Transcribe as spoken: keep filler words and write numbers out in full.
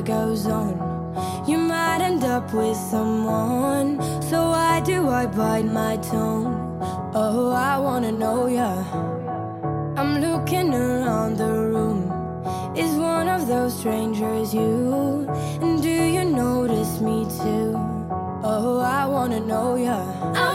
night goes on, you might end up with someone. So why do I bite my tongue? Oh, I wanna know ya. I'm looking around the room. Is one of those strangers you? And do you notice me too? Oh, I wanna know ya. I